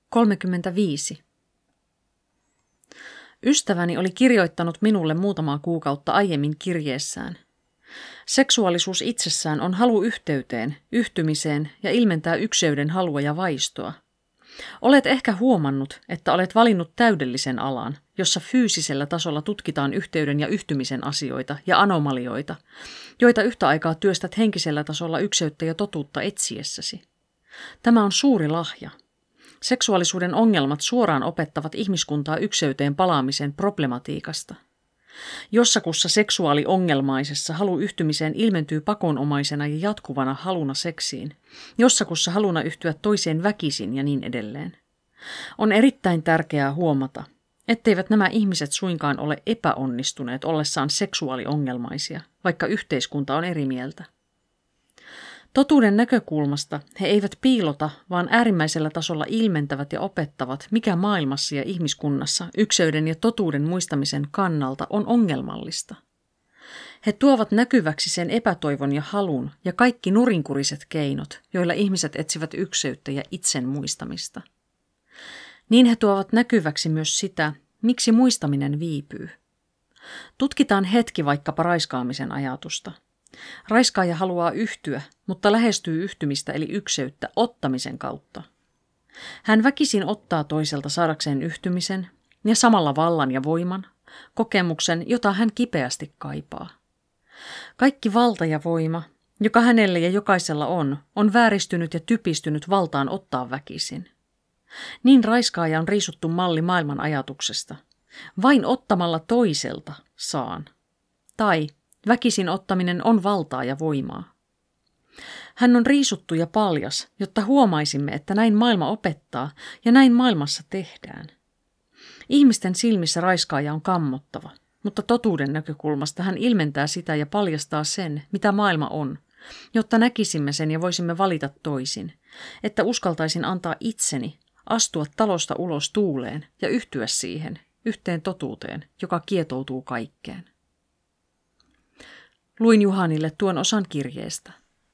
35. Ystäväni oli kirjoittanut minulle muutamaa kuukautta aiemmin kirjeessään. Seksuaalisuus itsessään on halu yhteyteen, yhtymiseen ja ilmentää ykseyden halua ja vaistoa. Olet ehkä huomannut, että olet valinnut täydellisen alan, jossa fyysisellä tasolla tutkitaan yhteyden ja yhtymisen asioita ja anomalioita, joita yhtä aikaa työstät henkisellä tasolla ykseyttä ja totuutta etsiessäsi. Tämä on suuri lahja. Seksuaalisuuden ongelmat suoraan opettavat ihmiskuntaa ykseyteen palaamisen problematiikasta. Jossakussa seksuaaliongelmaisessa halu yhtymiseen ilmentyy pakonomaisena ja jatkuvana haluna seksiin, jossakussa haluna yhtyä toiseen väkisin ja niin edelleen. On erittäin tärkeää huomata, etteivät nämä ihmiset suinkaan ole epäonnistuneet ollessaan seksuaaliongelmaisia, vaikka yhteiskunta on eri mieltä. Totuuden näkökulmasta he eivät piilota, vaan äärimmäisellä tasolla ilmentävät ja opettavat, mikä maailmassa ja ihmiskunnassa ykseyden ja totuuden muistamisen kannalta on ongelmallista. He tuovat näkyväksi sen epätoivon ja halun ja kaikki nurinkuriset keinot, joilla ihmiset etsivät ykseyttä ja itsen muistamista. Niin he tuovat näkyväksi myös sitä, miksi muistaminen viipyy. Tutkitaan hetki vaikkapa raiskaamisen ajatusta. Raiskaaja haluaa yhtyä, mutta lähestyy yhtymistä eli ykseyttä ottamisen kautta. Hän väkisin ottaa toiselta saadakseen yhtymisen ja samalla vallan ja voiman, kokemuksen, jota hän kipeästi kaipaa. Kaikki valta ja voima, joka hänellä ja jokaisella on vääristynyt ja typistynyt valtaan ottaa väkisin. Niin raiskaaja on riisuttu malli maailman ajatuksesta. Vain ottamalla toiselta saan. Tai väkisin ottaminen on valtaa ja voimaa. Hän on riisuttu ja paljas, jotta huomaisimme, että näin maailma opettaa ja näin maailmassa tehdään. Ihmisten silmissä raiskaaja on kammottava, mutta totuuden näkökulmasta hän ilmentää sitä ja paljastaa sen, mitä maailma on, jotta näkisimme sen ja voisimme valita toisin, että uskaltaisin antaa itseni, astua talosta ulos tuuleen ja yhtyä siihen, yhteen totuuteen, joka kietoutuu kaikkeen. Luin Juhanille tuon osan kirjeestä.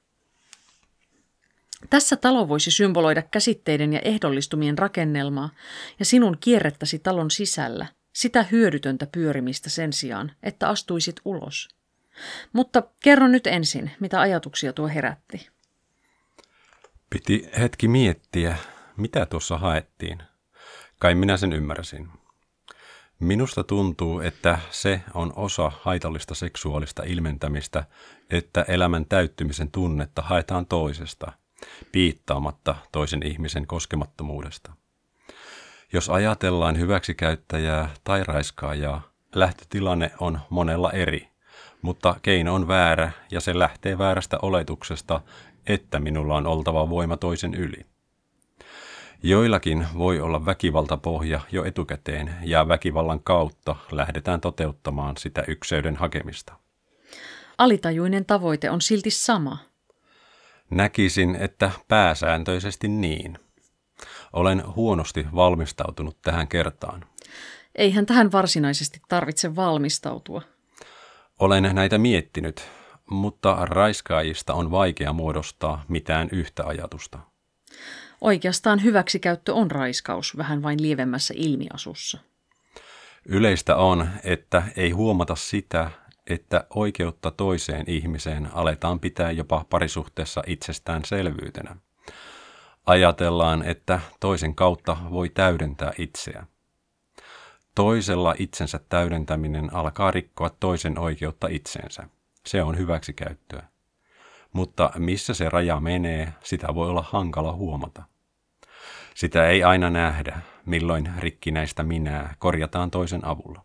Tässä talo voisi symboloida käsitteiden ja ehdollistumien rakennelmaa ja sinun kierrettäsi talon sisällä, sitä hyödytöntä pyörimistä sen sijaan, että astuisit ulos. Mutta kerro nyt ensin, mitä ajatuksia tuo herätti. Piti hetki miettiä, mitä tuossa haettiin. Kai minä sen ymmärsin. Minusta tuntuu, että se on osa haitallista seksuaalista ilmentämistä, että elämän täyttymisen tunnetta haetaan toisesta, piittaamatta toisen ihmisen koskemattomuudesta. Jos ajatellaan hyväksikäyttäjää tai raiskaajaa, lähtötilanne on monella eri, mutta keino on väärä ja se lähtee väärästä oletuksesta, että minulla on oltava voima toisen yli. Joillakin voi olla väkivaltapohja jo etukäteen ja väkivallan kautta lähdetään toteuttamaan sitä ykseyden hakemista. Alitajuinen tavoite on silti sama. Näkisin, että pääsääntöisesti niin. Olen huonosti valmistautunut tähän kertaan. Eihän tähän varsinaisesti tarvitse valmistautua. Olen näitä miettinyt, mutta raiskaajista on vaikea muodostaa mitään yhtä ajatusta. Oikeastaan hyväksikäyttö on raiskaus vähän vain lievemmässä ilmiasussa. Yleistä on, että ei huomata sitä, että oikeutta toiseen ihmiseen aletaan pitää jopa parisuhteessa itsestäänselvyytenä. Ajatellaan, että toisen kautta voi täydentää itseä. Toisella itsensä täydentäminen alkaa rikkoa toisen oikeutta itseensä. Se on hyväksikäyttöä. Mutta missä se raja menee, sitä voi olla hankala huomata. Sitä ei aina nähdä, milloin rikkinäistä minää korjataan toisen avulla.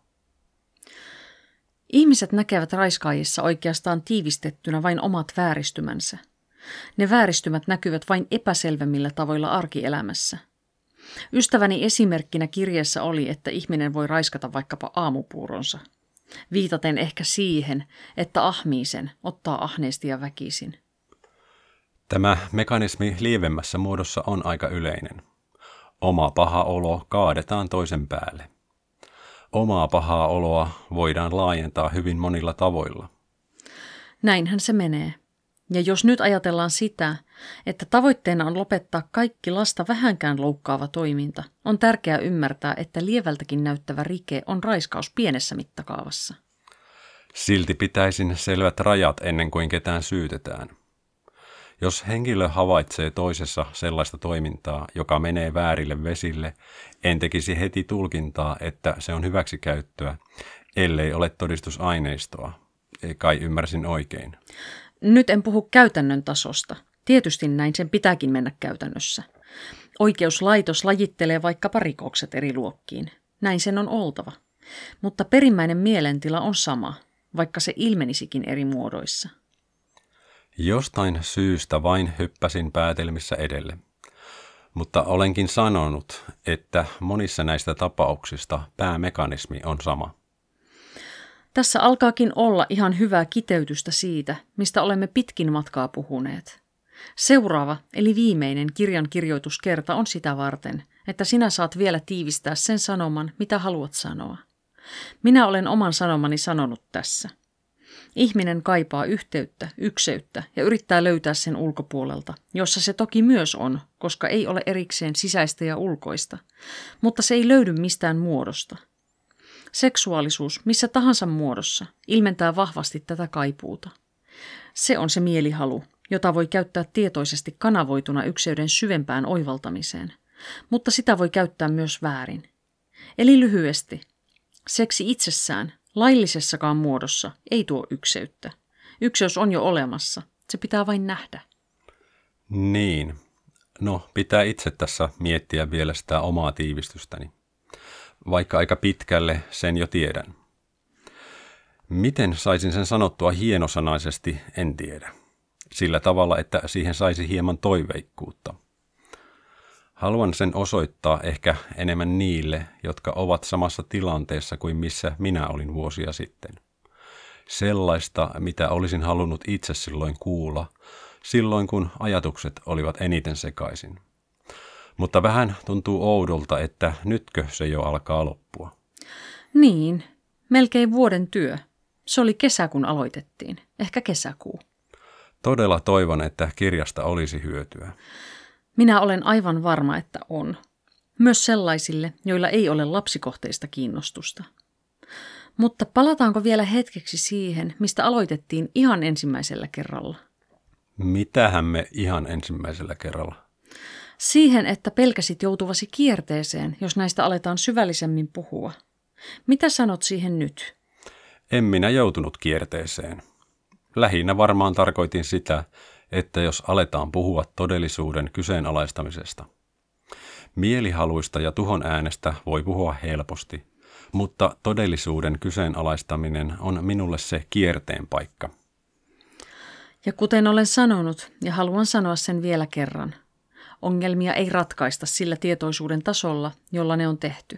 Ihmiset näkevät raiskaajissa oikeastaan tiivistettynä vain omat vääristymänsä. Ne vääristymät näkyvät vain epäselvemmillä tavoilla arkielämässä. Ystäväni esimerkkinä kirjeessä oli, että ihminen voi raiskata vaikkapa aamupuuronsa. Viitaten ehkä siihen, että ahmii sen, ottaa ahneesti ja väkisin. Tämä mekanismi lievemmässä muodossa on aika yleinen. Oma paha olo kaadetaan toisen päälle. Omaa pahaa oloa voidaan laajentaa hyvin monilla tavoilla. Näinhän se menee. Ja jos nyt ajatellaan sitä, että tavoitteena on lopettaa kaikki lasta vähänkään loukkaava toiminta, on tärkeää ymmärtää, että lievältäkin näyttävä rike on raiskaus pienessä mittakaavassa. Silti pitäisin selvät rajat ennen kuin ketään syytetään. Jos henkilö havaitsee toisessa sellaista toimintaa, joka menee väärille vesille, en tekisi heti tulkintaa, että se on hyväksikäyttöä, ellei ole todistusaineistoa. Kai ymmärsin oikein. Nyt en puhu käytännön tasosta. Tietysti näin sen pitääkin mennä käytännössä. Oikeuslaitos lajittelee vaikkapa rikokset eri luokkiin. Näin sen on oltava. Mutta perimmäinen mielentila on sama, vaikka se ilmenisikin eri muodoissa. Jostain syystä vain hyppäsin päätelmissä edelle. Mutta olenkin sanonut, että monissa näistä tapauksista päämekanismi on sama. Tässä alkaakin olla ihan hyvää kiteytystä siitä, mistä olemme pitkin matkaa puhuneet. Seuraava, eli viimeinen kirjan kirjoituskerta on sitä varten, että sinä saat vielä tiivistää sen sanoman, mitä haluat sanoa. Minä olen oman sanomani sanonut tässä. Ihminen kaipaa yhteyttä, ykseyttä ja yrittää löytää sen ulkopuolelta, jossa se toki myös on, koska ei ole erikseen sisäistä ja ulkoista, mutta se ei löydy mistään muodosta. Seksuaalisuus missä tahansa muodossa ilmentää vahvasti tätä kaipuuta. Se on se mielihalu, jota voi käyttää tietoisesti kanavoituna ykseyden syvempään oivaltamiseen, mutta sitä voi käyttää myös väärin. Eli lyhyesti, seksi itsessään, laillisessakaan muodossa, ei tuo ykseyttä. Ykseys on jo olemassa, se pitää vain nähdä. Niin, no pitää itse tässä miettiä vielä sitä omaa tiivistystäni. Vaikka aika pitkälle sen jo tiedän. Miten saisin sen sanottua hienosanaisesti, en tiedä. Sillä tavalla, että siihen saisi hieman toiveikkuutta. Haluan sen osoittaa ehkä enemmän niille, jotka ovat samassa tilanteessa kuin missä minä olin vuosia sitten. Sellaista, mitä olisin halunnut itse silloin kuulla, silloin kun ajatukset olivat eniten sekaisin. Mutta vähän tuntuu oudolta, että nytkö se jo alkaa loppua. Niin, melkein vuoden työ. Se oli kesä, kun aloitettiin. Ehkä kesäkuu. Todella toivon, että kirjasta olisi hyötyä. Minä olen aivan varma, että on. Myös sellaisille, joilla ei ole lapsikohteista kiinnostusta. Mutta palataanko vielä hetkeksi siihen, mistä aloitettiin ihan ensimmäisellä kerralla? Mitähän me ihan ensimmäisellä kerralla? Siihen, että pelkäsit joutuvasi kierteeseen, jos näistä aletaan syvällisemmin puhua. Mitä sanot siihen nyt? En minä joutunut kierteeseen. Lähinnä varmaan tarkoitin sitä, että jos aletaan puhua todellisuuden kyseenalaistamisesta. Mielihaluista ja tuhon äänestä voi puhua helposti, mutta todellisuuden kyseenalaistaminen on minulle se kierteen paikka. Ja kuten olen sanonut, ja haluan sanoa sen vielä kerran, ongelmia ei ratkaista sillä tietoisuuden tasolla, jolla ne on tehty.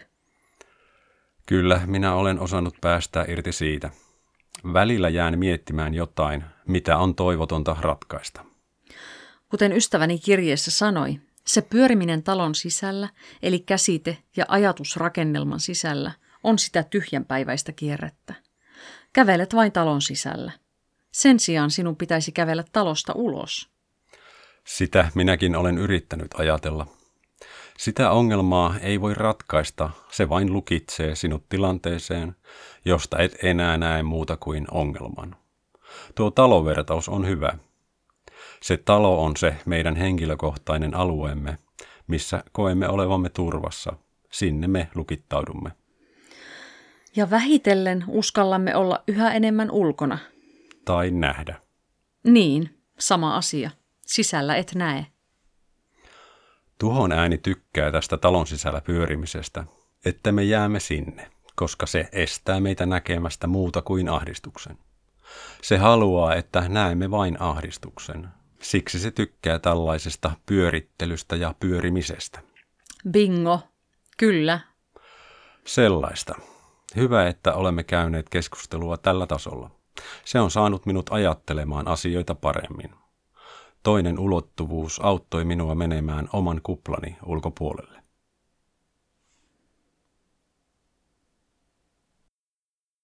Kyllä, minä olen osannut päästää irti siitä. Välillä jään miettimään jotain, mitä on toivotonta ratkaista. Kuten ystäväni kirjeessä sanoi, se pyöriminen talon sisällä, eli käsite- ja ajatusrakennelman sisällä, on sitä tyhjänpäiväistä kierrettä. Kävelet vain talon sisällä. Sen sijaan sinun pitäisi kävellä talosta ulos. Sitä minäkin olen yrittänyt ajatella. Sitä ongelmaa ei voi ratkaista, se vain lukitsee sinut tilanteeseen, josta et enää näe muuta kuin ongelman. Tuo talovertaus on hyvä. Se talo on se meidän henkilökohtainen alueemme, missä koemme olevamme turvassa. Sinne me lukittaudumme. Ja vähitellen uskallamme olla yhä enemmän ulkona. Tai nähdä. Niin, sama asia. Sisällä et näe. Tuhon ääni tykkää tästä talon sisällä pyörimisestä, että me jäämme sinne, koska se estää meitä näkemästä muuta kuin ahdistuksen. Se haluaa, että näemme vain ahdistuksen. Siksi se tykkää tällaisesta pyörittelystä ja pyörimisestä. Bingo. Kyllä. Sellaista. Hyvä, että olemme käyneet keskustelua tällä tasolla. Se on saanut minut ajattelemaan asioita paremmin. Toinen ulottuvuus auttoi minua menemään oman kuplani ulkopuolelle.